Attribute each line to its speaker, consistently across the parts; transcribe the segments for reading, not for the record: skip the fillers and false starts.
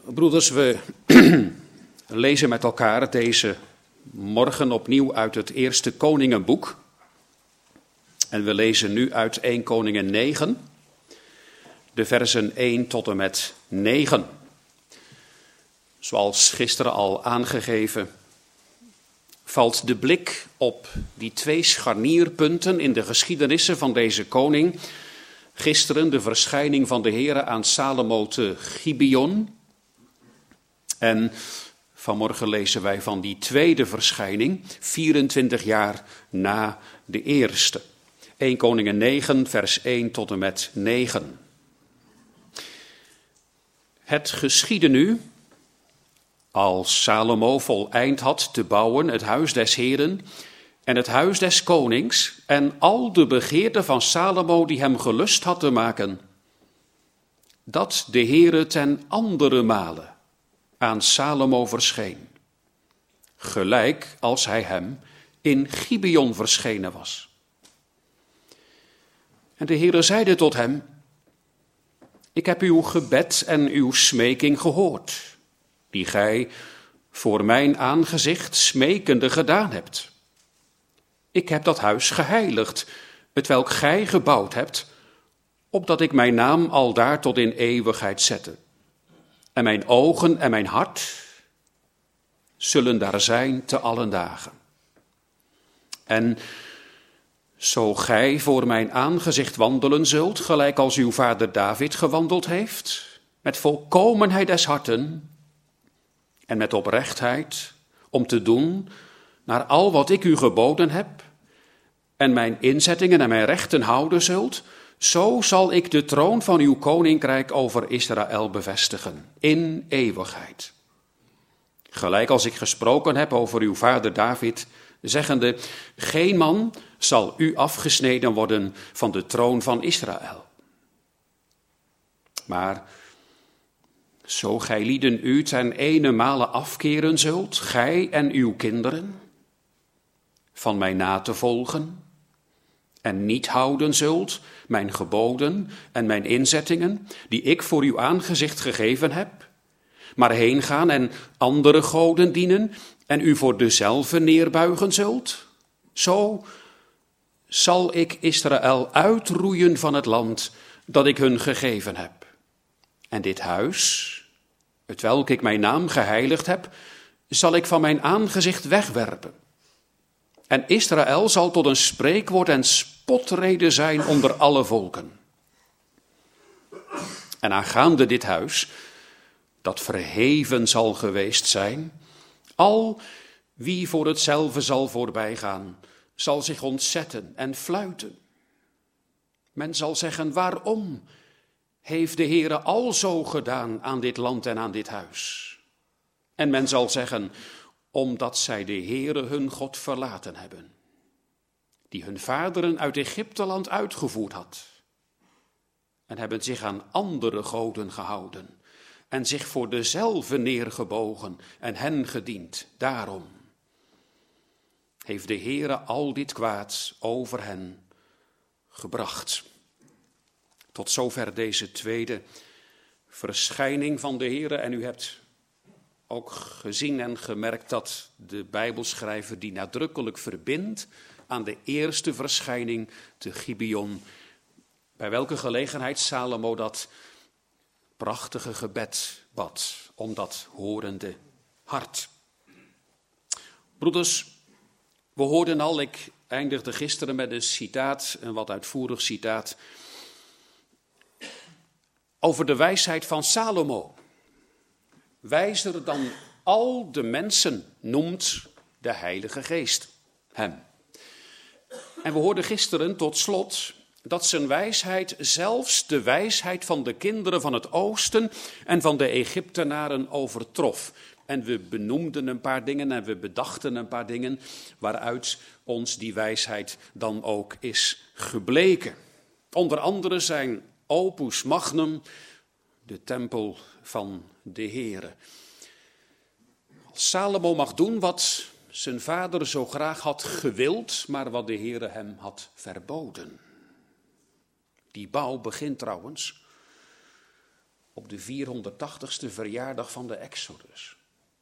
Speaker 1: Broeders, we lezen met elkaar deze morgen opnieuw uit het Eerste Koningenboek. En we lezen nu uit 1 Koningen 9, de versen 1 tot en met 9. Zoals gisteren al aangegeven, valt de blik op die 2 scharnierpunten in de geschiedenissen van deze koning. Gisteren de verschijning van de Heere aan Salomo te Gibeon. En vanmorgen lezen wij van die tweede verschijning, 24 jaar na de eerste. 1 Koningen 9, vers 1 tot en met 9. Het geschiedde nu, als Salomo voleind had te bouwen het huis des Heeren en het huis des konings en al de begeerten van Salomo die hem gelust had te maken, dat de Heere ten andere male aan Salomo verscheen, gelijk als hij hem in Gibeon verschenen was. En de Heere zeide tot hem: ik heb uw gebed en uw smeking gehoord, die gij voor mijn aangezicht smekende gedaan hebt. Ik heb dat huis geheiligd, hetwelk gij gebouwd hebt, opdat ik mijn naam aldaar tot in eeuwigheid zette. En mijn ogen en mijn hart zullen daar zijn te allen dagen. En zo gij voor mijn aangezicht wandelen zult, gelijk als uw vader David gewandeld heeft, met volkomenheid des harten en met oprechtheid, om te doen naar al wat ik u geboden heb, en mijn inzettingen en mijn rechten houden zult, zo zal ik de troon van uw koninkrijk over Israël bevestigen, in eeuwigheid. Gelijk als ik gesproken heb over uw vader David, zeggende: geen man zal u afgesneden worden van de troon van Israël. Maar zo gij lieden u ten ene afkeren zult, gij en uw kinderen, van mij na te volgen, en niet houden zult mijn geboden en mijn inzettingen, die ik voor uw aangezicht gegeven heb, maar heen gaan en andere goden dienen, en u voor dezelfde neerbuigen zult, zo zal ik Israël uitroeien van het land dat ik hun gegeven heb. En dit huis, hetwelk ik mijn naam geheiligd heb, zal ik van mijn aangezicht wegwerpen. En Israël zal tot een spreekwoord en spotrede zijn onder alle volken. En aangaande dit huis, dat verheven zal geweest zijn, al wie voor hetzelfde zal voorbijgaan, zal zich ontzetten en fluiten. Men zal zeggen: waarom heeft de Heere alzo gedaan aan dit land en aan dit huis? En men zal zeggen: omdat zij de Heere hun God verlaten hebben, die hun vaderen uit Egypteland uitgevoerd had, en hebben zich aan andere goden gehouden, en zich voor dezelfde neergebogen en hen gediend. Daarom heeft de Heere al dit kwaad over hen gebracht. Tot zover deze tweede verschijning van de Heere. En u hebt ook gezien en gemerkt dat de Bijbelschrijver die nadrukkelijk verbindt aan de eerste verschijning te Gibeon, bij welke gelegenheid Salomo dat prachtige gebed bad om dat horende hart. Broeders, we hoorden al, ik eindigde gisteren met een citaat, een wat uitvoerig citaat, over de wijsheid van Salomo. Wijzer dan al de mensen noemt de Heilige Geest hem. En we hoorden gisteren tot slot dat zijn wijsheid zelfs de wijsheid van de kinderen van het oosten en van de Egyptenaren overtrof. En we benoemden een paar dingen en we bedachten een paar dingen waaruit ons die wijsheid dan ook is gebleken. Onder andere zijn opus magnum, de tempel van de Heere. Salomo mag doen wat zijn vader zo graag had gewild, maar wat de Heere hem had verboden. Die bouw begint trouwens op de 480ste verjaardag van de Exodus.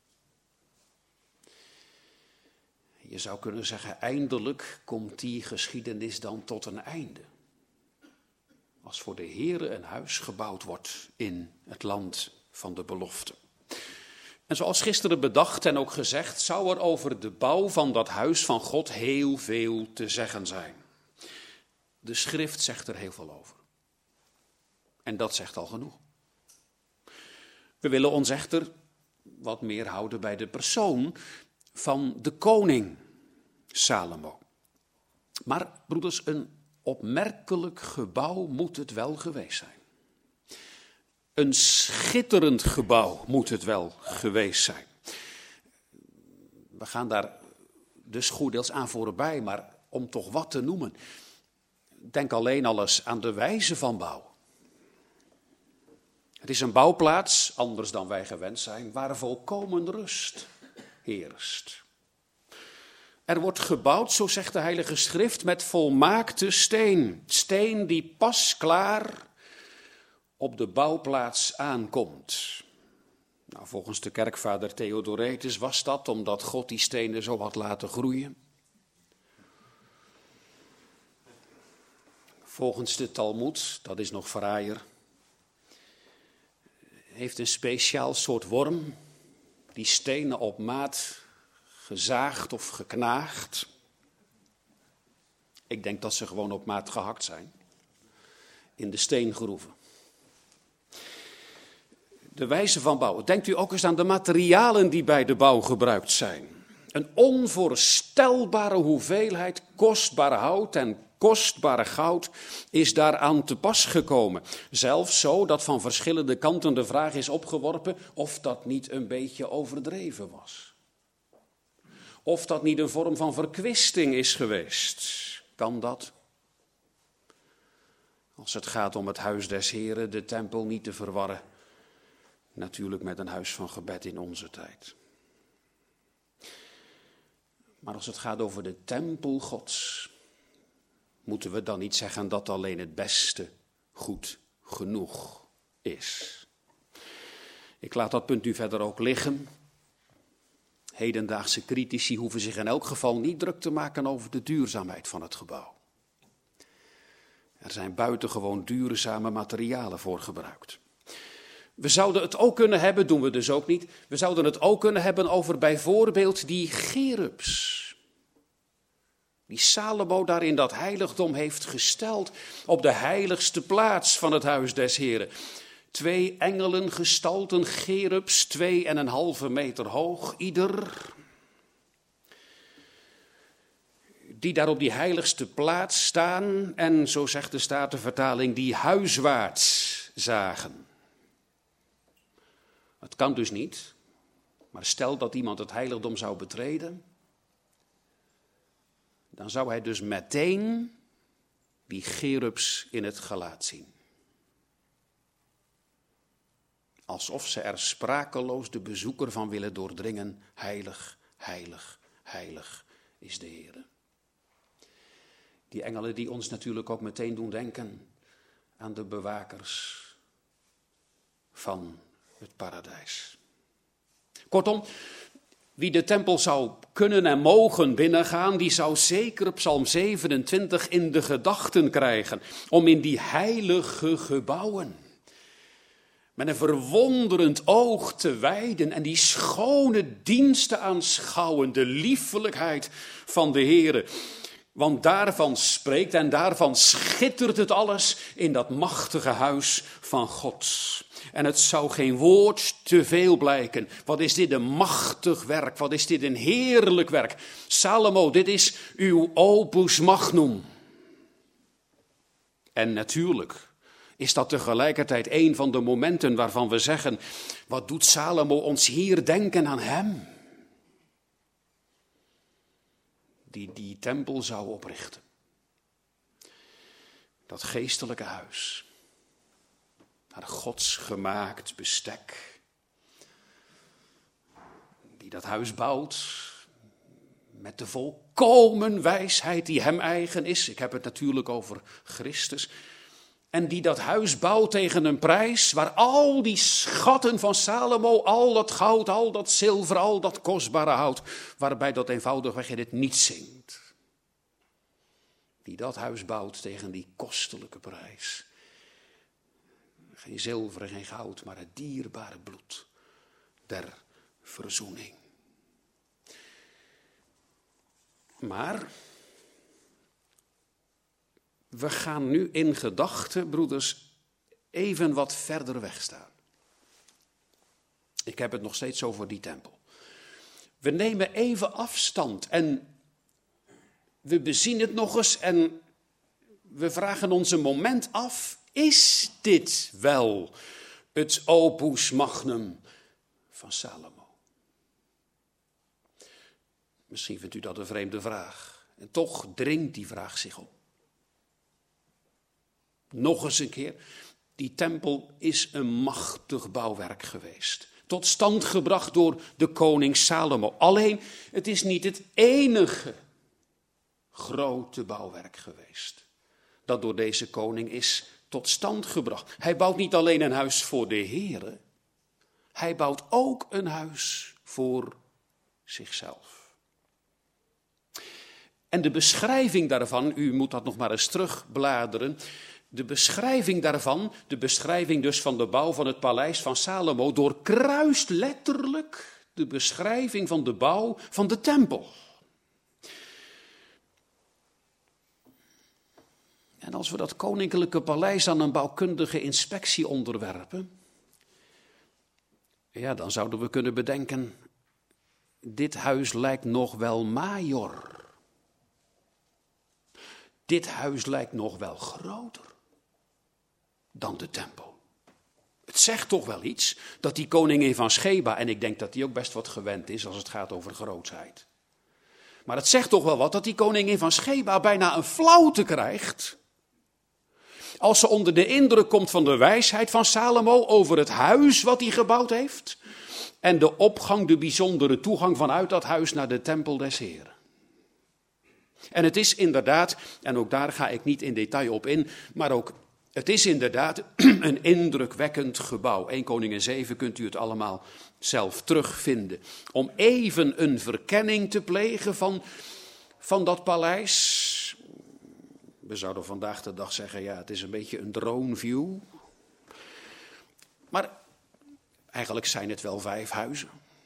Speaker 1: Je zou kunnen zeggen, eindelijk komt die geschiedenis dan tot een einde. Als voor de Heere een huis gebouwd wordt in het land van de belofte. En zoals gisteren bedacht en ook gezegd, zou er over de bouw van dat huis van God heel veel te zeggen zijn. De schrift zegt er heel veel over. En dat zegt al genoeg. We willen ons echter wat meer houden bij de persoon van de koning Salomo. Maar broeders, een opmerkelijk gebouw moet het wel geweest zijn. Een schitterend gebouw moet het wel geweest zijn. We gaan daar dus goeddeels aan voorbij, maar om toch wat te noemen. Denk alleen al eens aan de wijze van bouw. Het is een bouwplaats, anders dan wij gewend zijn, waar volkomen rust heerst. Er wordt gebouwd, zo zegt de Heilige Schrift, met volmaakte steen. Steen die pas klaar op de bouwplaats aankomt. Nou, volgens de kerkvader Theodoretus was dat omdat God die stenen zo had laten groeien. Volgens de Talmoed, dat is nog fraaier, heeft een speciaal soort worm die stenen op maat gezaagd of geknaagd. Ik denk dat ze gewoon op maat gehakt zijn. In de steengroeven. De wijze van bouwen. Denkt u ook eens aan de materialen die bij de bouw gebruikt zijn. Een onvoorstelbare hoeveelheid kostbaar hout en kostbare goud is daaraan te pas gekomen. Zelfs zo dat van verschillende kanten de vraag is opgeworpen of dat niet een beetje overdreven was. Of dat niet een vorm van verkwisting is geweest. Kan dat? Als het gaat om het huis des Heren, de tempel niet te verwarren. Natuurlijk met een huis van gebed in onze tijd. Maar als het gaat over de tempel Gods, moeten we dan niet zeggen dat alleen het beste goed genoeg is. Ik laat dat punt nu verder ook liggen. Hedendaagse critici hoeven zich in elk geval niet druk te maken over de duurzaamheid van het gebouw. Er zijn buitengewoon duurzame materialen voor gebruikt. We zouden het ook kunnen hebben, doen we dus ook niet, we zouden het ook kunnen hebben over bijvoorbeeld die cherubs. Die Salomo daar in dat heiligdom heeft gesteld op de heiligste plaats van het huis des Heren. 2 engelen gestalten cherubs, 2,5 meter hoog ieder. Die daar op die heiligste plaats staan en, zo zegt de Statenvertaling, die huiswaarts zagen. Het kan dus niet, maar stel dat iemand het heiligdom zou betreden, dan zou hij dus meteen die cherubs in het gelaat zien. Alsof ze er sprakeloos de bezoeker van willen doordringen. Heilig, heilig, heilig is de Heer. Die engelen die ons natuurlijk ook meteen doen denken aan de bewakers van het paradijs. Kortom, wie de tempel zou kunnen en mogen binnengaan, die zou zeker Psalm 27 in de gedachten krijgen. Om in die heilige gebouwen met een verwonderend oog te wijden en die schone diensten aanschouwen, de liefelijkheid van de Heere. Want daarvan spreekt en daarvan schittert het alles in dat machtige huis van God. En het zou geen woord te veel blijken. Wat is dit een machtig werk, wat is dit een heerlijk werk. Salomo, dit is uw opus magnum. En natuurlijk is dat tegelijkertijd een van de momenten waarvan we zeggen, wat doet Salomo ons hier denken aan hem? Die tempel zou oprichten. Dat geestelijke huis. Naar Gods gemaakt bestek. Die dat huis bouwt met de volkomen wijsheid die hem eigen is. Ik heb het natuurlijk over Christus. En die dat huis bouwt tegen een prijs waar al die schatten van Salomo, al dat goud, al dat zilver, al dat kostbare hout, waarbij dat eenvoudigweg in het niet zingt. Die dat huis bouwt tegen die kostelijke prijs. Geen zilver en geen goud, maar het dierbare bloed der verzoening. Maar we gaan nu in gedachten, broeders, even wat verder weg staan. Ik heb het nog steeds over die tempel. We nemen even afstand en we bezien het nog eens en we vragen ons een moment af. Is dit wel het opus magnum van Salomo? Misschien vindt u dat een vreemde vraag. En toch dringt die vraag zich op. Nog eens een keer, die tempel is een machtig bouwwerk geweest. Tot stand gebracht door de koning Salomo. Alleen, het is niet het enige grote bouwwerk geweest dat door deze koning is tot stand gebracht. Hij bouwt niet alleen een huis voor de Heere, hij bouwt ook een huis voor zichzelf. En de beschrijving daarvan, u moet dat nog maar eens terugbladeren. De beschrijving daarvan, de beschrijving dus van de bouw van het paleis van Salomo, doorkruist letterlijk de beschrijving van de bouw van de tempel. En als we dat koninklijke paleis aan een bouwkundige inspectie onderwerpen, ja, dan zouden we kunnen bedenken, dit huis lijkt nog wel major. Dit huis lijkt nog wel groter dan de tempel. Het zegt toch wel iets dat die koningin van Sheba, en ik denk dat die ook best wat gewend is als het gaat over grootsheid. Maar het zegt toch wel wat dat die koningin van Sheba bijna een flauwte krijgt als ze onder de indruk komt van de wijsheid van Salomo over het huis wat hij gebouwd heeft en de opgang, de bijzondere toegang vanuit dat huis naar de tempel des Heren. En het is inderdaad, en ook daar ga ik niet in detail op in, maar ook het is inderdaad een indrukwekkend gebouw. 1 Koningin 7 kunt u het allemaal zelf terugvinden. Om even een verkenning te plegen van dat paleis. We zouden vandaag de dag zeggen, ja, het is een beetje een drone view. Maar eigenlijk zijn het wel 5 huizen.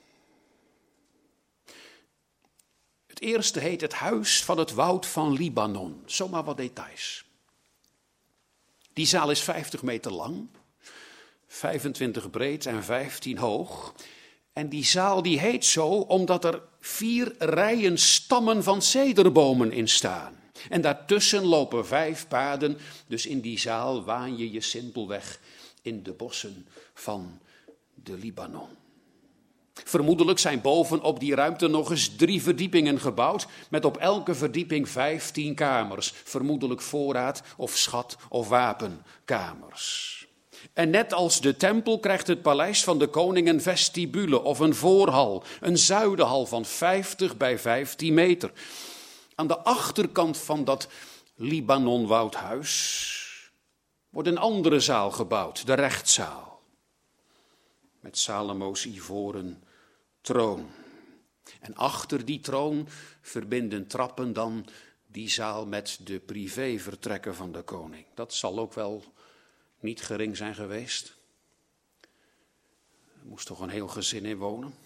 Speaker 1: Het eerste heet het Huis van het Woud van Libanon. Zomaar wat details. Die zaal is 50 meter lang, 25 breed en 15 hoog. En die zaal die heet zo omdat er 4 rijen stammen van cederbomen in staan. En daartussen lopen 5 paden, dus in die zaal waan je simpelweg in de bossen van de Libanon. Vermoedelijk zijn bovenop die ruimte nog eens 3 verdiepingen gebouwd, met op elke verdieping 15 kamers. Vermoedelijk voorraad of schat of wapenkamers. En net als de tempel krijgt het paleis van de koning een vestibule of een voorhal, een zuidenhal van 50 bij 15 meter. Aan de achterkant van dat Libanon-woudhuis wordt een andere zaal gebouwd, de rechtszaal. Met Salomo's ivoren troon. En achter die troon verbinden trappen dan die zaal met de privévertrekken van de koning. Dat zal ook wel niet gering zijn geweest. Er moest toch een heel gezin in wonen.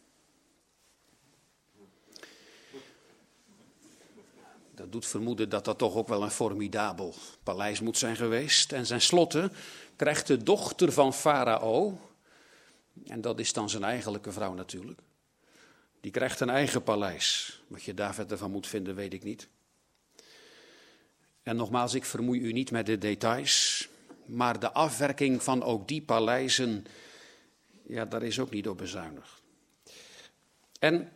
Speaker 1: Dat doet vermoeden dat dat toch ook wel een formidabel paleis moet zijn geweest. En ten slotte krijgt de dochter van Farao, en dat is dan zijn eigenlijke vrouw natuurlijk, die krijgt een eigen paleis. Wat je daar verder van moet vinden, weet ik niet. En nogmaals, ik vermoei u niet met de details, maar de afwerking van ook die paleizen, ja, daar is ook niet op bezuinigd. En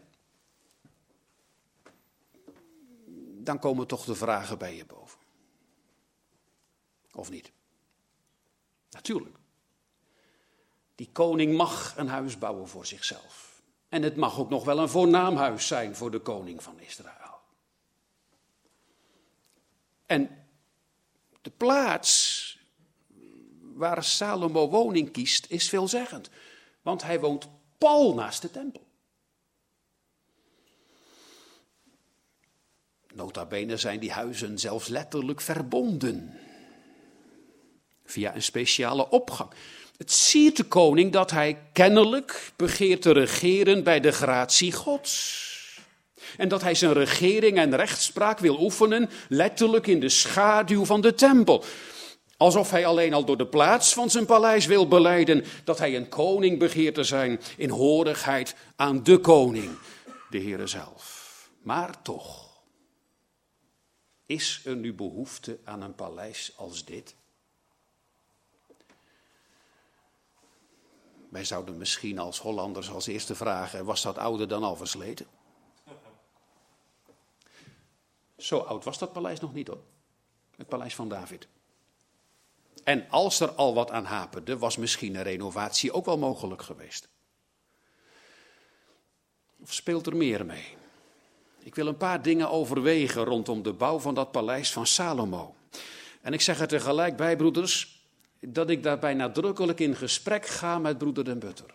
Speaker 1: dan komen toch de vragen bij je boven. Of niet? Natuurlijk. Die koning mag een huis bouwen voor zichzelf. En het mag ook nog wel een voornaam huis zijn voor de koning van Israël. En de plaats waar Salomo woning kiest is veelzeggend. Want hij woont pal naast de tempel. Nota bene zijn die huizen zelfs letterlijk verbonden. Via een speciale opgang. Het siert de koning dat hij kennelijk begeert te regeren bij de gratie Gods. En dat hij zijn regering en rechtspraak wil oefenen, letterlijk in de schaduw van de tempel. Alsof hij alleen al door de plaats van zijn paleis wil belijden dat hij een koning begeert te zijn in horigheid aan de koning, de Heere zelf. Maar toch, is er nu behoefte aan een paleis als dit? Wij zouden misschien als Hollanders als eerste vragen, was dat oude dan al versleten? Zo oud was dat paleis nog niet hoor, het paleis van David. En als er al wat aan haperde, was misschien een renovatie ook wel mogelijk geweest. Of speelt er meer mee? Ik wil een paar dingen overwegen rondom de bouw van dat paleis van Salomo. En ik zeg er tegelijk bij, broeders, dat ik daarbij nadrukkelijk in gesprek ga met broeder Den Butter.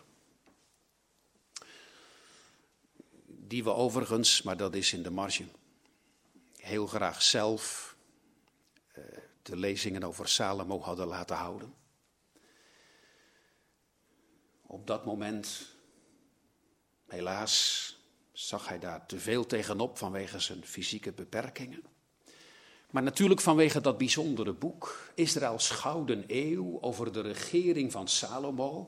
Speaker 1: Die we overigens, maar dat is in de marge, heel graag zelf de lezingen over Salomo hadden laten houden. Op dat moment, helaas, zag hij daar te veel tegenop vanwege zijn fysieke beperkingen. Maar natuurlijk vanwege dat bijzondere boek, Israëls Gouden Eeuw, over de regering van Salomo.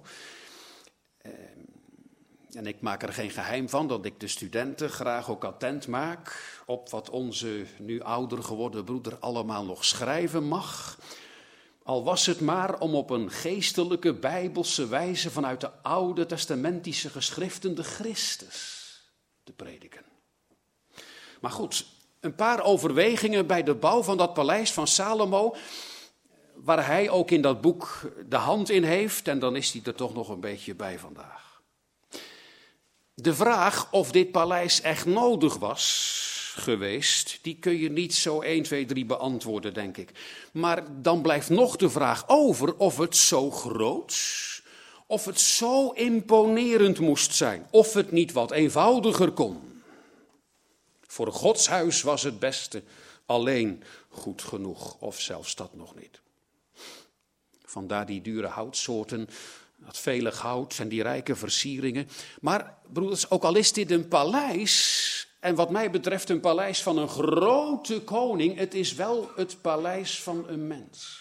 Speaker 1: En ik maak er geen geheim van dat ik de studenten graag ook attent maak op wat onze nu ouder geworden broeder allemaal nog schrijven mag. Al was het maar om op een geestelijke, bijbelse wijze vanuit de oude testamentische geschriften de Christus te prediken. Maar goed, een paar overwegingen bij de bouw van dat paleis van Salomo, waar hij ook in dat boek de hand in heeft, en dan is hij er toch nog een beetje bij vandaag. De vraag of dit paleis echt nodig was geweest, die kun je niet zo 1, 2, 3 beantwoorden, denk ik. Maar dan blijft nog de vraag over of het zo groot, of het zo imponerend moest zijn, of het niet wat eenvoudiger kon. Voor Gods huis was het beste alleen goed genoeg, of zelfs dat nog niet. Vandaar die dure houtsoorten, dat vele goud en die rijke versieringen. Maar broeders, ook al is dit een paleis, en wat mij betreft een paleis van een grote koning, het is wel het paleis van een mens.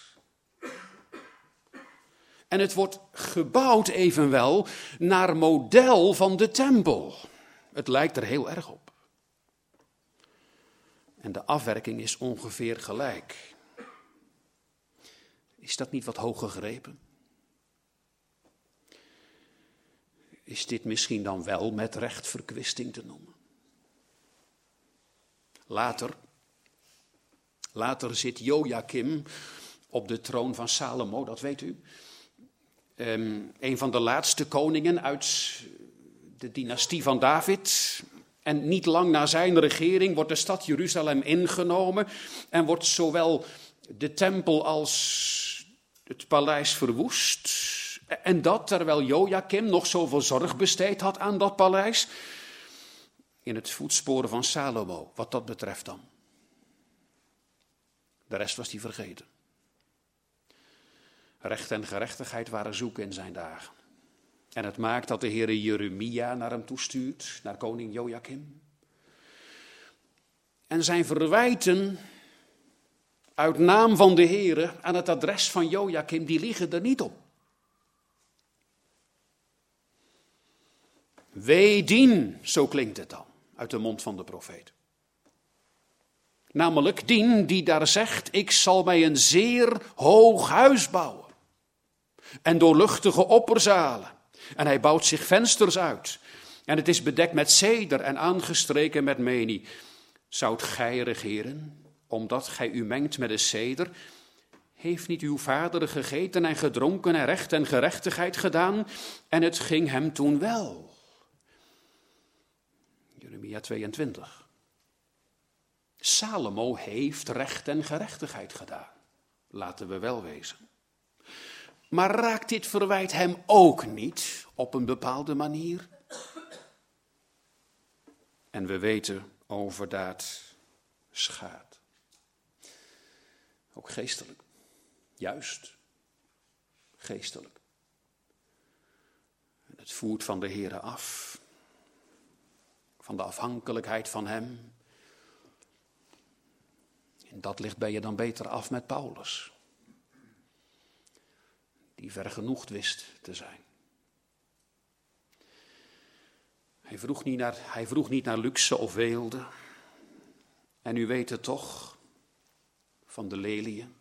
Speaker 1: En het wordt gebouwd evenwel naar model van de tempel. Het lijkt er heel erg op. En de afwerking is ongeveer gelijk. Is dat niet wat hoog gegrepen? Is dit misschien dan wel met recht verkwisting te noemen? Later zit Jojakim op de troon van Salomo, dat weet u. Een van de laatste koningen uit de dynastie van David. En niet lang na zijn regering wordt de stad Jeruzalem ingenomen en wordt zowel de tempel als het paleis verwoest. En dat terwijl Jojakim nog zoveel zorg besteed had aan dat paleis. In het voetsporen van Salomo, wat dat betreft dan. De rest was hij vergeten. Recht en gerechtigheid waren zoek in zijn dagen. En het maakt dat de Heere Jeremia naar hem toestuurt, naar koning Jojakim. En zijn verwijten uit naam van de Heere aan het adres van Jojakim, die liggen er niet op. Wee dien, zo klinkt het dan, uit de mond van de profeet. Namelijk dien die daar zegt, ik zal mij een zeer hoog huis bouwen. En doorluchtige opperzalen. En hij bouwt zich vensters uit. En het is bedekt met ceder en aangestreken met menie. Zoudt gij regeren, omdat gij u mengt met de ceder? Heeft niet uw vader gegeten en gedronken en recht en gerechtigheid gedaan? En het ging hem toen wel. Jeremia 22. Salomo heeft recht en gerechtigheid gedaan. Laten we wel wezen. Maar raakt dit verwijt hem ook niet op een bepaalde manier? En we weten, overdaad schaadt. Ook geestelijk. Juist geestelijk. Het voert van de Heere af. Van de afhankelijkheid van hem. In dat licht ben je dan beter af met Paulus. Die vergenoegd wist te zijn. Hij vroeg niet naar luxe of weelde. En u weet het toch, van de leliën.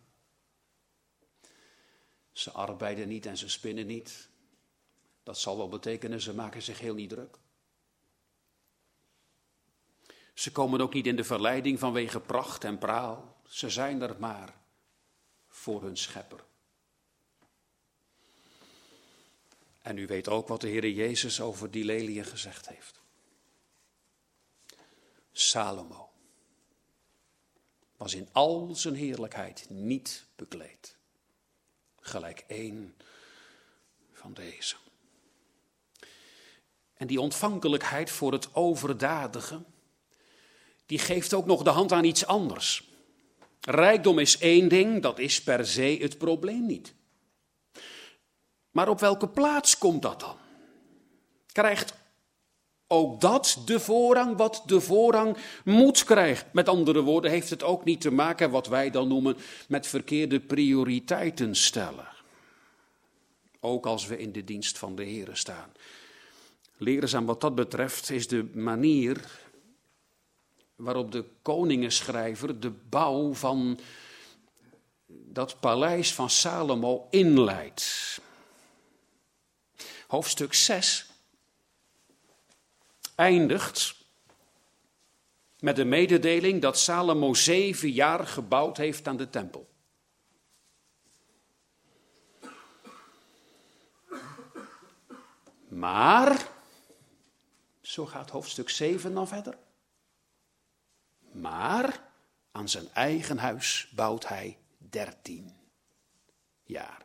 Speaker 1: Ze arbeiden niet en ze spinnen niet. Dat zal wel betekenen, ze maken zich heel niet druk. Ze komen ook niet in de verleiding vanwege pracht en praal. Ze zijn er maar voor hun schepper. En u weet ook wat de Heere Jezus over die leliën gezegd heeft. Salomo was in al zijn heerlijkheid niet bekleed. Gelijk één van deze. En die ontvankelijkheid voor het overdadige, die geeft ook nog de hand aan iets anders. Rijkdom is één ding, dat is per se het probleem niet. Maar op welke plaats komt dat dan? Krijgt ook dat de voorrang wat de voorrang moet krijgen? Met andere woorden, heeft het ook niet te maken, wat wij dan noemen, met verkeerde prioriteiten stellen. Ook als we in de dienst van de Heere staan. Leerzaam wat dat betreft is de manier waarop de koningenschrijver de bouw van dat paleis van Salomo inleidt. Hoofdstuk 6 eindigt met de mededeling dat Salomo 7 jaar gebouwd heeft aan de tempel. Maar, zo gaat hoofdstuk 7 dan verder. Maar aan zijn eigen huis bouwt hij 13 jaar.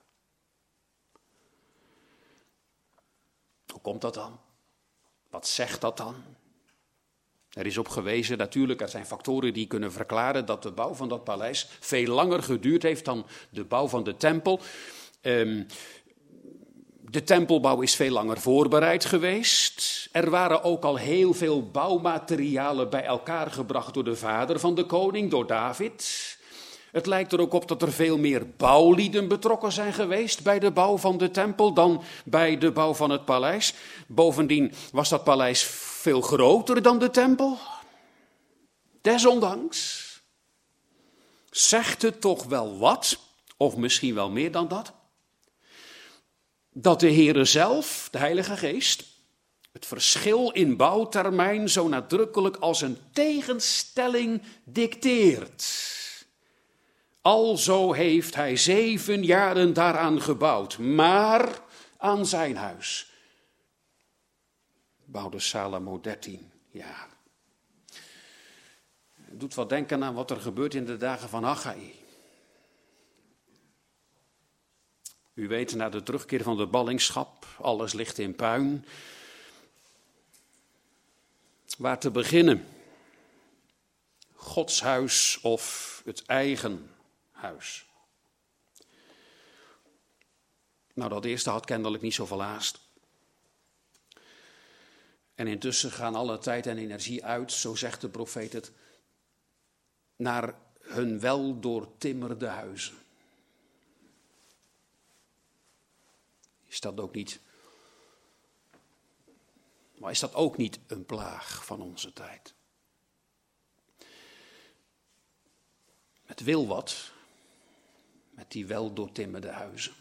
Speaker 1: Hoe komt dat dan? Wat zegt dat dan? Er is op gewezen, natuurlijk, er zijn factoren die kunnen verklaren dat de bouw van dat paleis veel langer geduurd heeft dan de bouw van de tempel. De tempelbouw is veel langer voorbereid geweest. Er waren ook al heel veel bouwmaterialen bij elkaar gebracht door de vader van de koning, door David. Het lijkt er ook op dat er veel meer bouwlieden betrokken zijn geweest bij de bouw van de tempel dan bij de bouw van het paleis. Bovendien was dat paleis veel groter dan de tempel. Desondanks zegt het toch wel wat, of misschien wel meer dan dat de Heere zelf, de Heilige Geest, het verschil in bouwtermijn zo nadrukkelijk als een tegenstelling dicteert. Alzo heeft hij 7 jaren daaraan gebouwd, maar aan zijn huis bouwde Salomo 13 jaar. Het doet wat denken aan wat er gebeurt in de dagen van Haggai. U weet, na de terugkeer van de ballingschap, alles ligt in puin. Waar te beginnen? Gods huis of het eigen huis? Nou, dat eerste had kennelijk niet zoveel haast. En intussen gaan alle tijd en energie uit, zo zegt de profeet het, naar hun wel doortimmerde huizen. Is dat ook niet, maar is dat ook niet een plaag van onze tijd? Het wil wat met die wel doortimmerde huizen.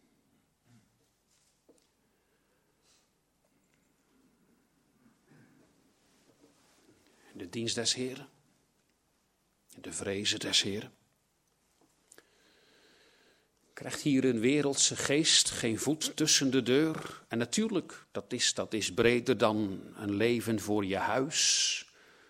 Speaker 1: De dienst des Heren, de vrezen des Heren. Krijgt hier een wereldse geest geen voet tussen de deur? En natuurlijk, dat is breder dan een leven voor je huis.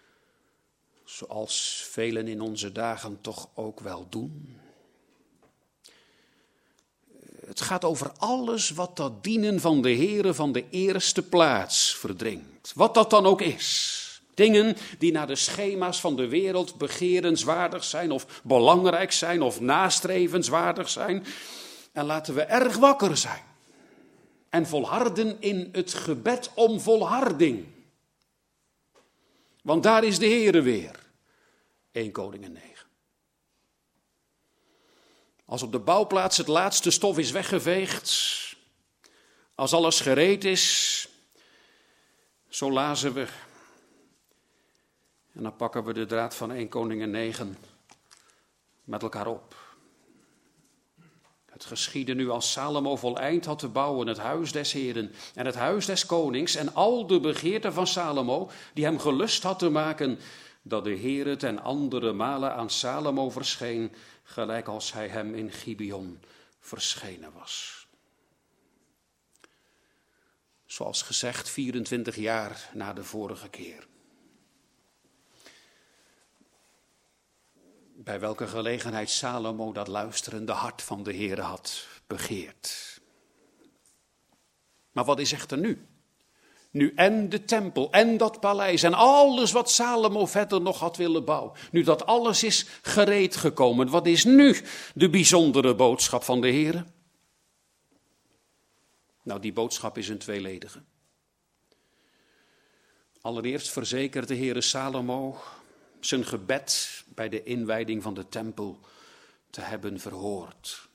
Speaker 1: Zoals velen in onze dagen toch ook wel doen. Het gaat over alles wat dat dienen van de Heere van de eerste plaats verdringt. Wat dat dan ook is. Dingen die naar de schema's van de wereld begerenswaardig zijn of belangrijk zijn of nastrevenswaardig zijn. En laten we erg wakker zijn. En volharden in het gebed om volharding. Want daar is de Heere weer. 1 Koningen 9. Als op de bouwplaats het laatste stof is weggeveegd. Als alles gereed is. Zo lazen we. En dan pakken we de draad van 1 Koningen 9 met elkaar op. Het geschiedde nu als Salomo voleind had te bouwen het huis des Heeren en het huis des konings en al de begeerten van Salomo die hem gelust had te maken, dat de Heere ten andere malen aan Salomo verscheen, gelijk als hij hem in Gibeon verschenen was. Zoals gezegd, 24 jaar na de vorige keer. Bij welke gelegenheid Salomo dat luisterende hart van de Heere had begeerd. Maar wat is echter nu? Nu en de tempel en dat paleis en alles wat Salomo verder nog had willen bouwen. Nu dat alles is gereed gekomen, wat is nu de bijzondere boodschap van de Heere? Nou, die boodschap is een tweeledige. Allereerst verzekert de Heere Salomo zijn gebed bij de inwijding van de tempel te hebben verhoord.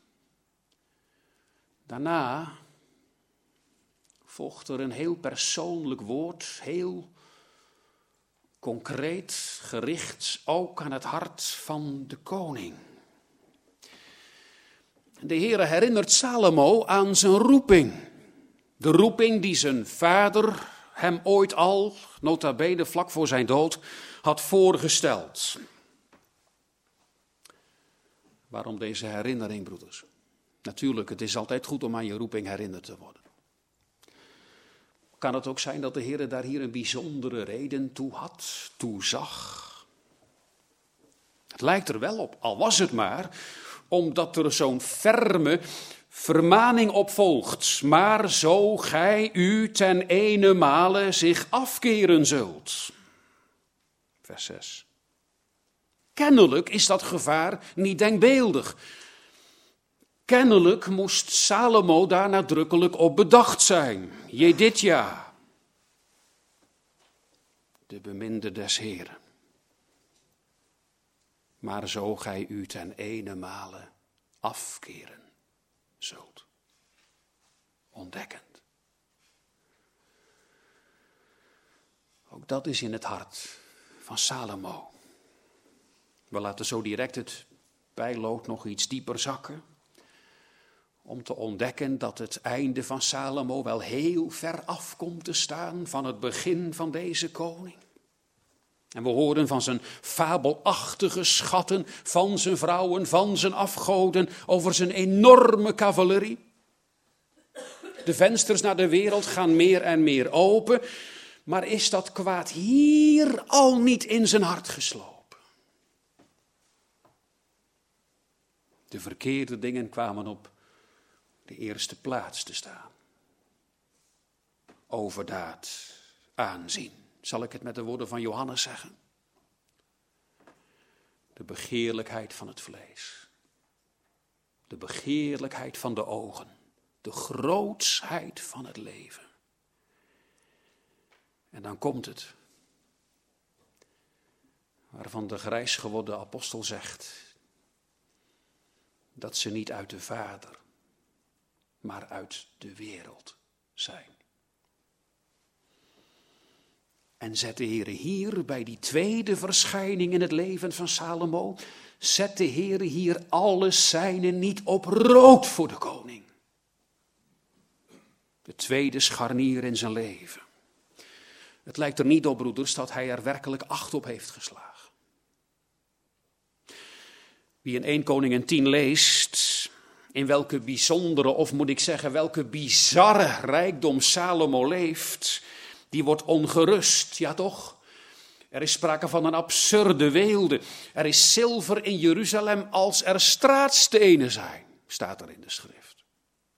Speaker 1: Daarna volgt er een heel persoonlijk woord, heel concreet, gericht ook aan het hart van de koning. De Heere herinnert Salomo aan zijn roeping. De roeping die zijn vader hem ooit al, nota bene vlak voor zijn dood, had voorgesteld. Waarom deze herinnering, broeders? Natuurlijk, het is altijd goed om aan je roeping herinnerd te worden. Kan het ook zijn dat de Heer daar hier een bijzondere reden toe had, toe zag? Het lijkt er wel op, al was het maar, omdat er zo'n ferme vermaning op volgt. Maar zo gij u ten ene male zich afkeren zult. Vers 6. Kennelijk is dat gevaar niet denkbeeldig. Kennelijk moest Salomo daar nadrukkelijk op bedacht zijn. Jedidja, de beminde des Heren. Maar zo gij u ten ene male afkeren zult. Ontdekkend. Ook dat is in het hart van Salomo. We laten zo direct het bijlood nog iets dieper zakken. Om te ontdekken dat het einde van Salomo wel heel ver af komt te staan van het begin van deze koning. En we horen van zijn fabelachtige schatten, van zijn vrouwen, van zijn afgoden, over zijn enorme cavalerie. De vensters naar de wereld gaan meer en meer open. Maar is dat kwaad hier al niet in zijn hart geslopen? De verkeerde dingen kwamen op de eerste plaats te staan. Overdaad, aanzien. Zal ik het met de woorden van Johannes zeggen? De begeerlijkheid van het vlees. De begeerlijkheid van de ogen. De grootsheid van het leven. En dan komt het. Waarvan de grijs geworden apostel zegt. Dat ze niet uit de Vader, maar uit de wereld zijn. En zet de Heere hier bij die tweede verschijning in het leven van Salomo, zet de Heere hier alle zijnen niet op rood voor de koning. De tweede scharnier in zijn leven. Het lijkt er niet op, broeders, dat hij er werkelijk acht op heeft geslagen. Wie in 1 Koningen 10 leest, in welke bijzondere, of moet ik zeggen, welke bizarre rijkdom Salomo leeft, die wordt ongerust, ja toch? Er is sprake van een absurde weelde. Er is zilver in Jeruzalem als er straatstenen zijn, staat er in de schrift.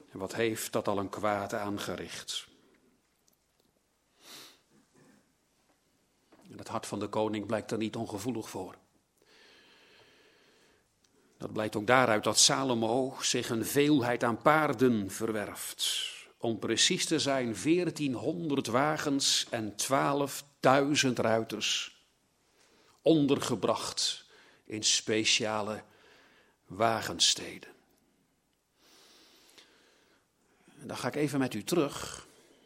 Speaker 1: En wat heeft dat al een kwaad aangericht? En het hart van de koning blijkt er niet ongevoelig voor. Dat blijkt ook daaruit dat Salomo zich een veelheid aan paarden verwerft. Om precies te zijn 1400 wagens en 12.000 ruiters. Ondergebracht in speciale wagensteden. En dan ga ik even met u terug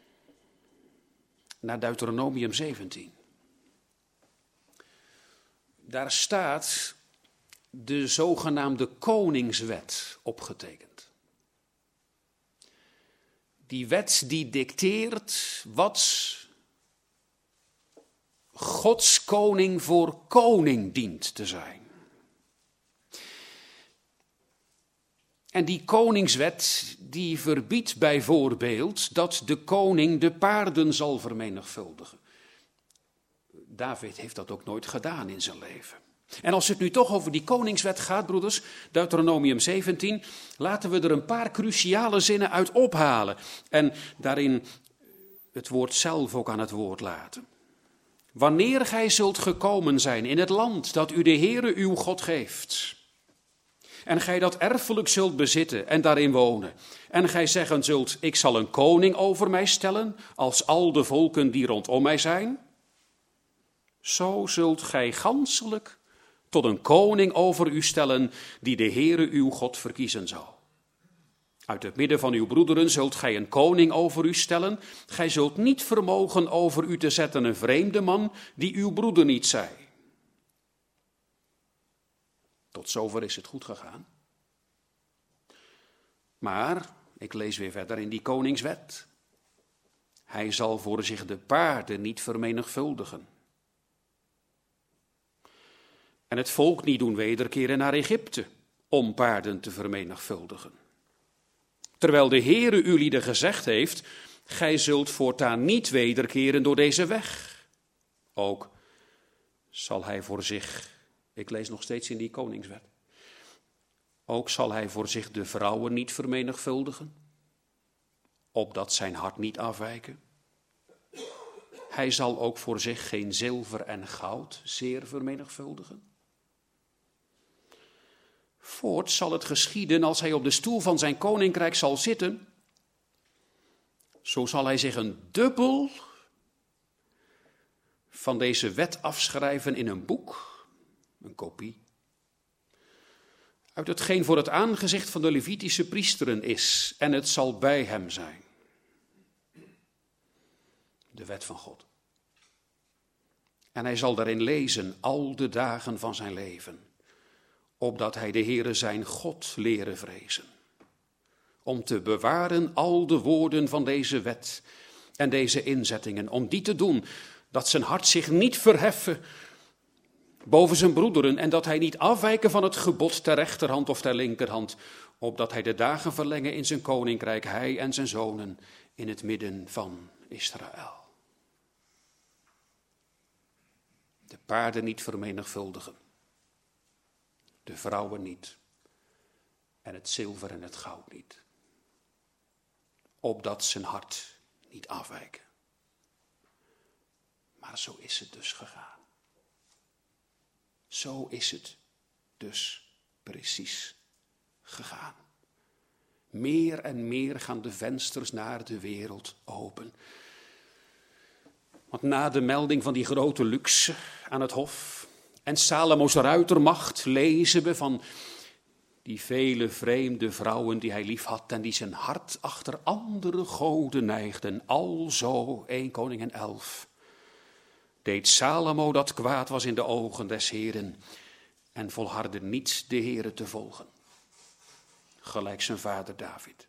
Speaker 1: naar Deuteronomium 17. Daar staat de zogenaamde koningswet opgetekend. Die wet die dicteert wat Gods koning voor koning dient te zijn. En die koningswet die verbiedt bijvoorbeeld dat de koning de paarden zal vermenigvuldigen. David heeft dat ook nooit gedaan in zijn leven. En als het nu toch over die koningswet gaat, broeders, Deuteronomium 17, laten we er een paar cruciale zinnen uit ophalen. En daarin het woord zelf ook aan het woord laten. Wanneer gij zult gekomen zijn in het land dat u de Heere uw God geeft, en gij dat erfelijk zult bezitten en daarin wonen, en gij zeggen zult, ik zal een koning over mij stellen, als al de volken die rondom mij zijn, zo zult gij ganselijk tot een koning over u stellen, die de Heere uw God verkiezen zal. Uit het midden van uw broederen zult gij een koning over u stellen. Gij zult niet vermogen over u te zetten een vreemde man, die uw broeder niet zij. Tot zover is het goed gegaan. Maar, ik lees weer verder in die koningswet. Hij zal voor zich de paarden niet vermenigvuldigen. En het volk niet doen wederkeren naar Egypte, om paarden te vermenigvuldigen. Terwijl de Heere uw lieden gezegd heeft, gij zult voortaan niet wederkeren door deze weg. Ook zal hij voor zich, ik lees nog steeds in die koningswet, ook zal hij voor zich de vrouwen niet vermenigvuldigen, opdat zijn hart niet afwijken. Hij zal ook voor zich geen zilver en goud zeer vermenigvuldigen. Voorts zal het geschieden als hij op de stoel van zijn koninkrijk zal zitten. Zo zal hij zich een dubbel van deze wet afschrijven in een boek, een kopie, uit hetgeen voor het aangezicht van de Levitische priesteren is, en het zal bij hem zijn. De wet van God. En hij zal daarin lezen al de dagen van zijn leven, opdat hij de Heere zijn God leren vrezen. Om te bewaren al de woorden van deze wet en deze inzettingen, om die te doen, dat zijn hart zich niet verheffen boven zijn broederen en dat hij niet afwijken van het gebod ter rechterhand of ter linkerhand, opdat hij de dagen verlengen in zijn koninkrijk, hij en zijn zonen in het midden van Israël. De paarden niet vermenigvuldigen, de vrouwen niet en het zilver en het goud niet, opdat zijn hart niet afwijken. Maar zo is het dus gegaan. Zo is het dus precies gegaan. Meer en meer gaan de vensters naar de wereld open. Want na de melding van die grote luxe aan het hof en Salomo's ruitermacht lezen we van die vele vreemde vrouwen die hij lief had en die zijn hart achter andere goden neigden. Alzo 1 Koningen 11. Deed Salomo dat kwaad was in de ogen des Heeren en volhardde niet de Heere te volgen. Gelijk zijn vader David.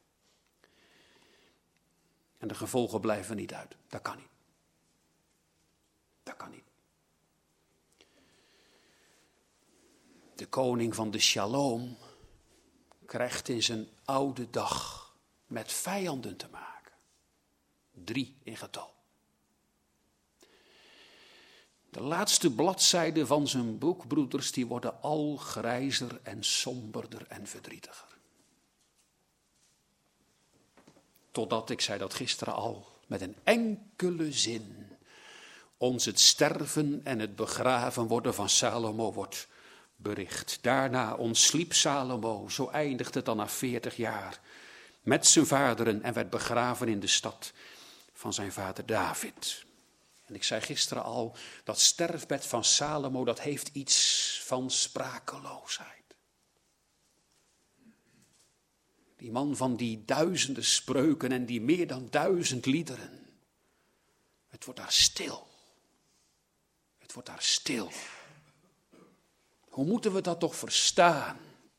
Speaker 1: En de gevolgen blijven niet uit. Dat kan niet. Dat kan niet. De koning van de Shalom krijgt in zijn oude dag met vijanden te maken. 3 in getal. De laatste bladzijden van zijn boek, broeders, die worden al grijzer en somberder en verdrietiger. Totdat, ik zei dat gisteren al, met een enkele zin ons het sterven en het begraven worden van Salomo wordt bericht. Daarna ontsliep Salomo, zo eindigt het dan na 40 jaar, met zijn vaderen en werd begraven in de stad van zijn vader David. En ik zei gisteren al, dat sterfbed van Salomo, dat heeft iets van sprakeloosheid. Die man van die duizenden spreuken en die meer dan 1000 liederen. Het wordt daar stil. Het wordt daar stil. Hoe moeten we dat toch verstaan?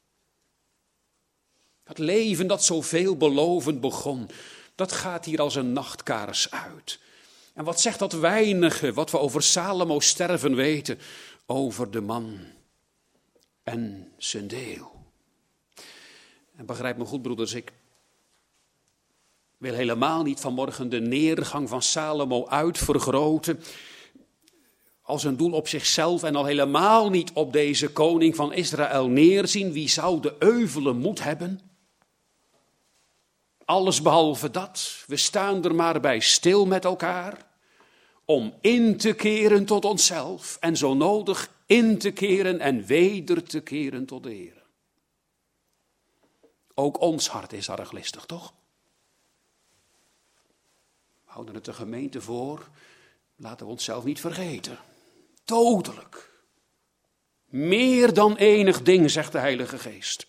Speaker 1: Dat leven dat zo veelbelovend begon, dat gaat hier als een nachtkaars uit. En wat zegt dat weinige wat we over Salomo sterven weten, over de man en zijn deel. En begrijp me goed, broeders, ik wil helemaal niet vanmorgen de neergang van Salomo uitvergroten als een doel op zichzelf en al helemaal niet op deze koning van Israël neerzien. Wie zou de euvele moed hebben? Alles behalve dat. We staan er maar bij stil met elkaar om in te keren tot onszelf en zo nodig in te keren en weder te keren tot de Heer. Ook ons hart is arglistig, toch? We houden het de gemeente voor, laten we onszelf niet vergeten. Dodelijk. Meer dan enig ding, zegt de Heilige Geest.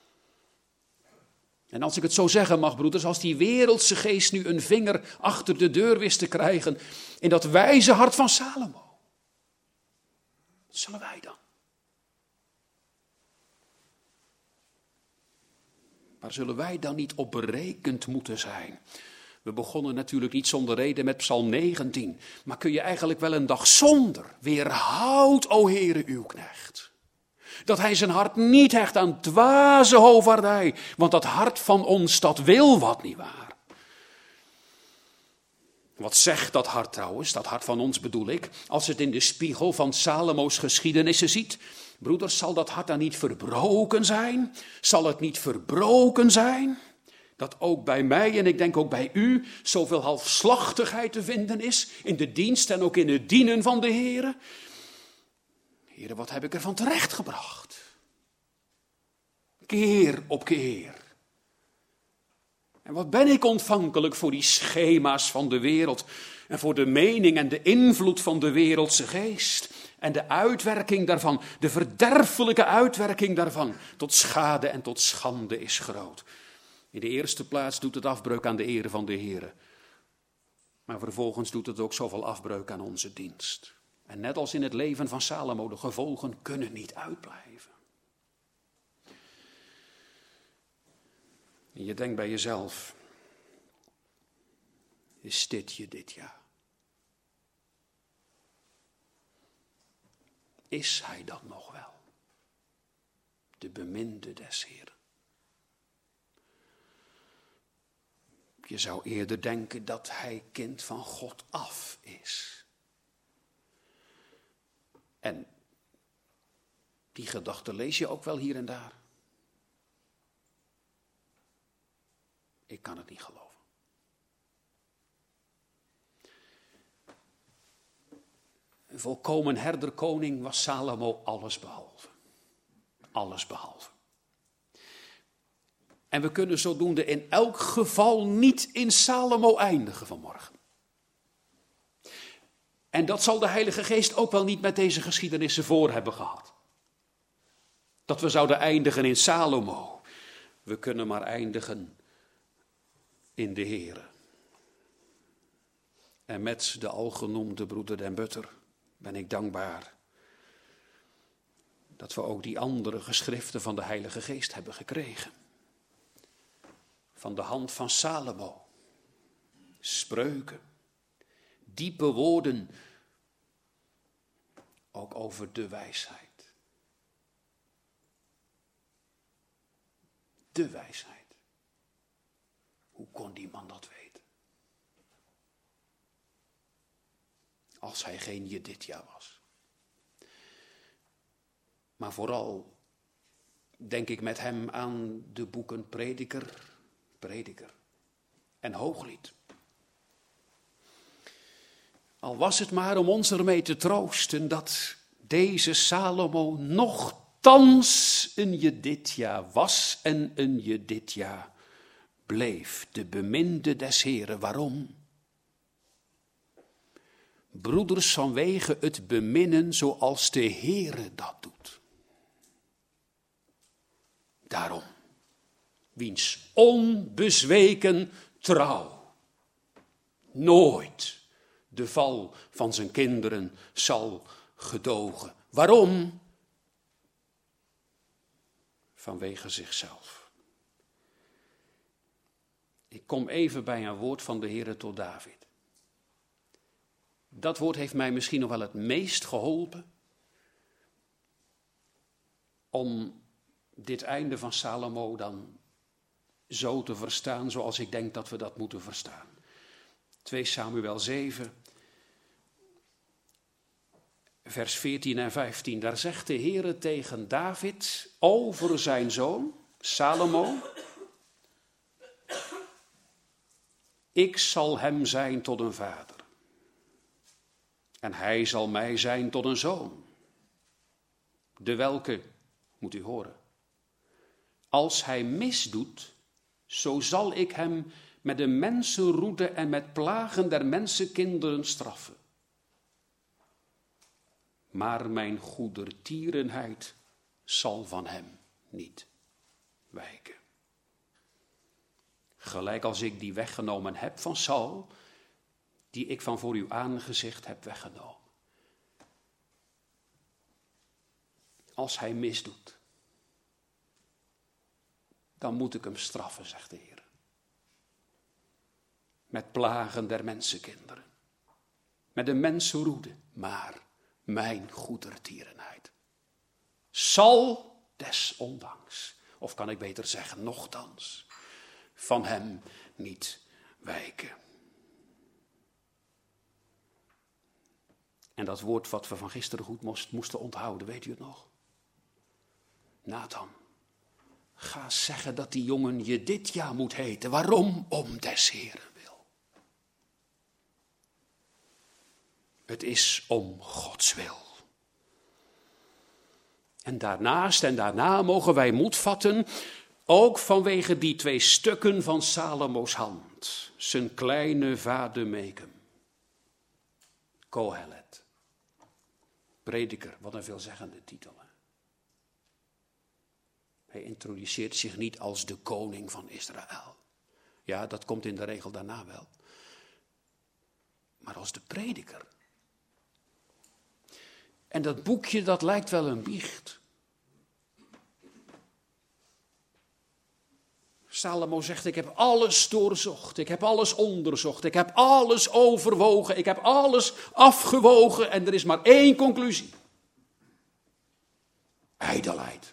Speaker 1: En als ik het zo zeggen mag, broeders, als die wereldse geest nu een vinger achter de deur wist te krijgen in dat wijze hart van Salomo, wat zullen wij dan? Waar zullen wij dan niet op berekend moeten zijn? We begonnen natuurlijk niet zonder reden met Psalm 19. Maar kun je eigenlijk wel een dag zonder? Weerhoud, o Heere, uw knecht. Dat hij zijn hart niet hecht aan dwaze hovaardij. Want dat hart van ons, dat wil wat, nietwaar? Wat zegt dat hart trouwens, dat hart van ons bedoel ik, als het in de spiegel van Salomo's geschiedenissen ziet? Broeders, zal dat hart dan niet verbroken zijn? Zal het niet verbroken zijn? Dat ook bij mij en ik denk ook bij u zoveel halfslachtigheid te vinden is in de dienst en ook in het dienen van de Heere. Heere, wat heb ik ervan terechtgebracht? Keer op keer. En wat ben ik ontvankelijk voor die schema's van de wereld en voor de mening en de invloed van de wereldse geest. En de uitwerking daarvan, de verderfelijke uitwerking daarvan, tot schade en tot schande is groot. In de eerste plaats doet het afbreuk aan de ere van de Heere. Maar vervolgens doet het ook zoveel afbreuk aan onze dienst. En net als in het leven van Salomo, de gevolgen kunnen niet uitblijven. En je denkt bij jezelf, is dit je dit jaar? Is hij dat nog wel? De beminde des Heeren. Je zou eerder denken dat hij kind van God af is. En die gedachte lees je ook wel hier en daar. Ik kan het niet geloven. Een volkomen herderkoning was Salomo allesbehalve. Allesbehalve. En we kunnen zodoende in elk geval niet in Salomo eindigen vanmorgen. En dat zal de Heilige Geest ook wel niet met deze geschiedenissen voor hebben gehad. Dat we zouden eindigen in Salomo. We kunnen maar eindigen in de Heere. En met de algenoemde broeder Den Butter ben ik dankbaar dat we ook die andere geschriften van de Heilige Geest hebben gekregen. Van de hand van Salomo. Spreuken. Diepe woorden. Ook over de wijsheid. De wijsheid. Hoe kon die man dat weten? Als hij geen Jedidja was. Maar vooral denk ik met hem aan de boeken Prediker, en Hooglied. Al was het maar om ons ermee te troosten dat deze Salomo nochtans een Jedidja was en een Jedidja bleef, de beminde des Heren. Waarom? Broeders, vanwege het beminnen zoals de Heere dat doet. Daarom, wiens onbezweken trouw nooit de val van zijn kinderen zal gedogen. Waarom? Vanwege zichzelf. Ik kom even bij een woord van de Heere tot David. Dat woord heeft mij misschien nog wel het meest geholpen om dit einde van Salomo dan zo te verstaan zoals ik denk dat we dat moeten verstaan. 2 Samuel 7, vers 14 en 15. Daar zegt de Heere tegen David over zijn zoon Salomo: ik zal hem zijn tot een vader. En hij zal mij zijn tot een zoon. De welke, moet u horen, als hij misdoet, zo zal ik hem met de mensenroede en met plagen der mensenkinderen straffen. Maar mijn goedertierenheid zal van hem niet wijken. Gelijk als ik die weggenomen heb van Saul, die ik van voor uw aangezicht heb weggenomen. Als hij misdoet, dan moet ik hem straffen, zegt de Heer. Met plagen der mensenkinderen. Met de mensenroede, maar mijn goedertierenheid zal desondanks, of kan ik beter zeggen, nochtans, van hem niet wijken. En dat woord wat we van gisteren goed moesten onthouden, weet u het nog? Nathan, ga zeggen dat die jongen Jedidja moet heten. Waarom? Om des Heren wil. Het is om Gods wil. En daarna mogen wij moed vatten, ook vanwege die 2 stukken van Salomo's hand. Zijn kleine vademecum. Kohelet. Prediker, wat een veelzeggende titel. Hè? Hij introduceert zich niet als de koning van Israël. Ja, dat komt in de regel daarna wel. Maar als de prediker. En dat boekje, dat lijkt wel een biecht. Salomo zegt, ik heb alles doorzocht, ik heb alles onderzocht, ik heb alles overwogen, ik heb alles afgewogen en er is maar 1 conclusie. Ijdelheid.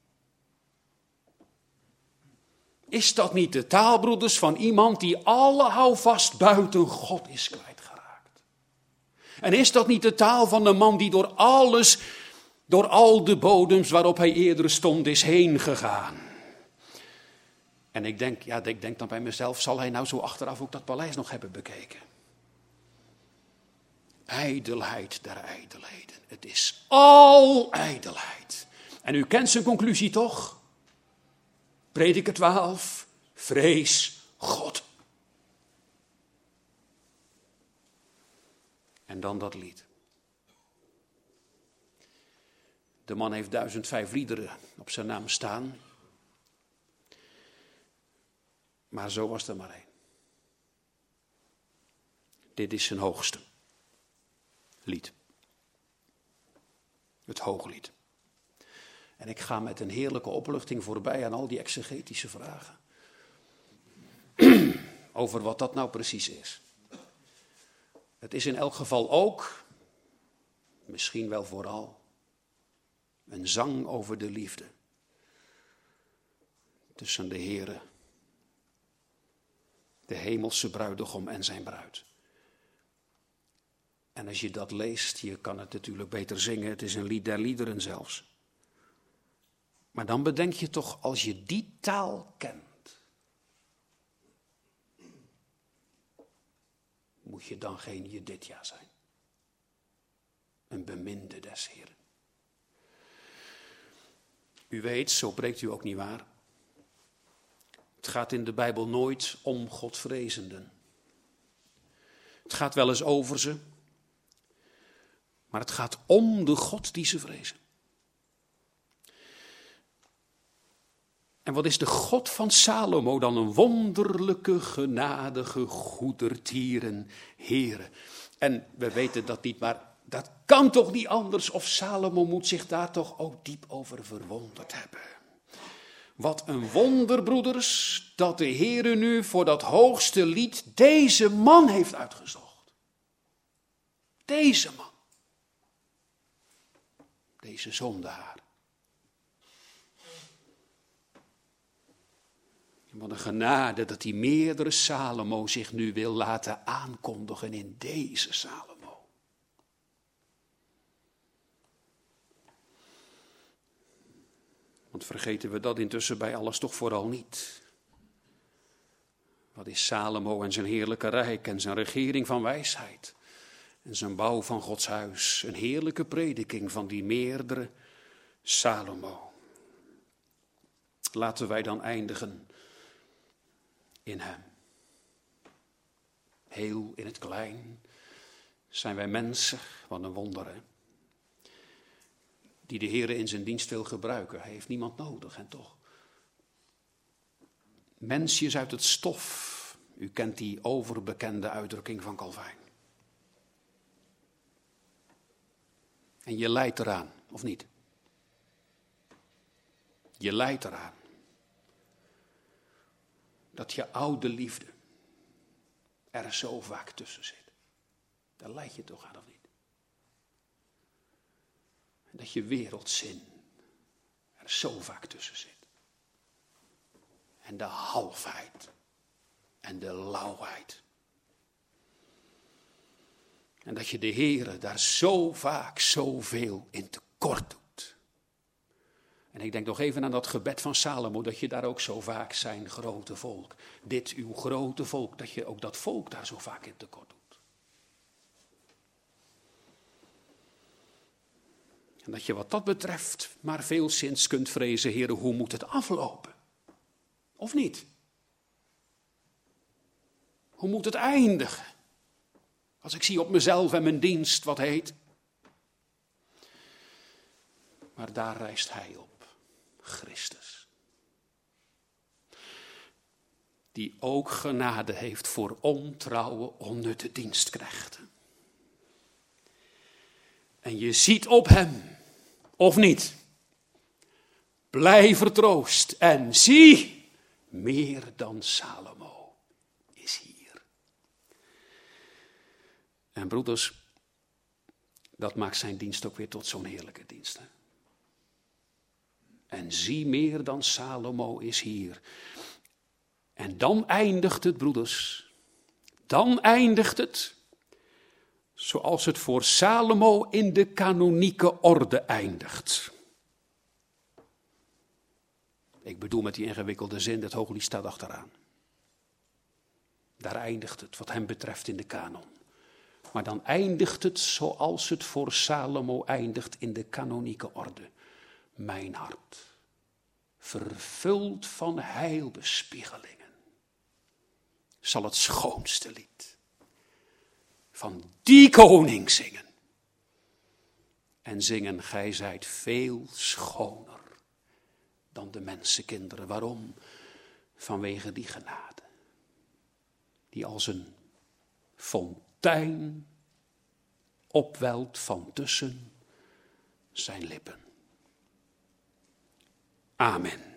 Speaker 1: Is dat niet de taal, broeders, van iemand die alle houvast buiten God is kwijtgeraakt? En is dat niet de taal van een man die door alles, door al de bodems waarop hij eerder stond, is heen gegaan? En ik denk dan bij mezelf, zal hij nou zo achteraf ook dat paleis nog hebben bekeken? Ijdelheid der ijdelheden. Het is al ijdelheid. En u kent zijn conclusie toch? Prediker 12, vrees God. En dan dat lied. De man heeft 1005 liederen op zijn naam staan. Maar zo was er maar 1. Dit is zijn hoogste lied. Het Hooglied. En ik ga met een heerlijke opluchting voorbij aan al die exegetische vragen. Over wat dat nou precies is. Het is in elk geval ook, misschien wel vooral, een zang over de liefde. Tussen de Heere, de hemelse bruidegom en zijn bruid. En als je dat leest, je kan het natuurlijk beter zingen, het is een lied der liederen zelfs. Maar dan bedenk je toch, als je die taal kent, moet je dan geen Jedidja zijn? Een beminde des Heren. U weet, zo breekt u ook niet waar. Het gaat in de Bijbel nooit om Godvrezenden. Het gaat wel eens over ze. Maar het gaat om de God die ze vrezen. En wat is de God van Salomo dan een wonderlijke, genadige, goedertieren Heere. En we weten dat niet, maar dat kan toch niet anders, of Salomo moet zich daar toch ook diep over verwonderd hebben. Wat een wonder, broeders, dat de Heere nu voor dat hoogste lied deze man heeft uitgezocht. Deze man. Deze zondaar. Wat een genade dat die meerdere Salomo zich nu wil laten aankondigen in deze Salomo. Want vergeten we dat intussen bij alles toch vooral niet. Wat is Salomo en zijn heerlijke rijk en zijn regering van wijsheid. En zijn bouw van Gods huis. Een heerlijke prediking van die meerdere Salomo. Laten wij dan eindigen in hem. Heel in het klein zijn wij mensen, wat een wonder hè. Die de Heere in zijn dienst wil gebruiken. Hij heeft niemand nodig en toch. Mensjes uit het stof. U kent die overbekende uitdrukking van Calvijn. En je lijdt eraan, of niet? Je lijdt eraan. Dat je oude liefde er zo vaak tussen zit. Daar lijd je toch aan, of niet? En dat je wereldzin er zo vaak tussen zit. En de halfheid. En de lauwheid. En dat je de Heere daar zo vaak zoveel in tekort doet. En ik denk nog even aan dat gebed van Salomo, dat je daar ook zo vaak zijn grote volk. Dit uw grote volk, dat je ook dat volk daar zo vaak in tekort doet. En dat je wat dat betreft maar veel zins kunt vrezen, Heere, hoe moet het aflopen? Of niet? Hoe moet het eindigen? Als ik zie op mezelf en mijn dienst wat heet. Maar daar rijst hij op, Christus. Die ook genade heeft voor ontrouwe, onnutte dienstknechten. En je ziet op hem, of niet? Blijf vertroost en zie, meer dan Salomo is hier. En broeders, dat maakt zijn dienst ook weer tot zo'n heerlijke dienst. Hè? En zie, meer dan Salomo is hier. En dan eindigt het, broeders. Dan eindigt het zoals het voor Salomo in de kanonieke orde eindigt. Ik bedoel met die ingewikkelde zin, dat Hooglied staat achteraan. Daar eindigt het wat hem betreft in de kanon. Maar dan eindigt het zoals het voor Salomo eindigt in de kanonieke orde. Mijn hart, vervuld van heilbespiegelingen, zal het schoonste lied van die koning zingen. En zingen, gij zijt veel schoner dan de mensenkinderen. Waarom? Vanwege die genade, die als een fontein opwelt van tussen zijn lippen. Amen.